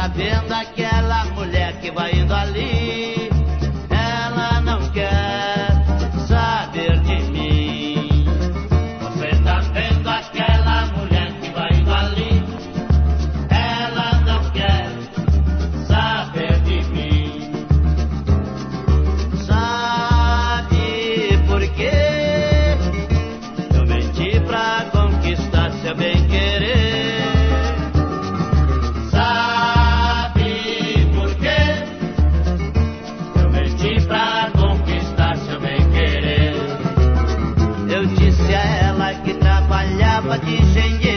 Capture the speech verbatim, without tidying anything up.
tá vendo aquela mulher que vai indo ali? Ela não quer saber de mim. Você tá vendo aquela mulher que vai indo ali? Ela não quer saber de mim. Sabe por quê? Eu menti pra conquistar seu bem-querer. Pra conquistar seu bem-querer. Eu disse a ela que trabalhava de engenheiro.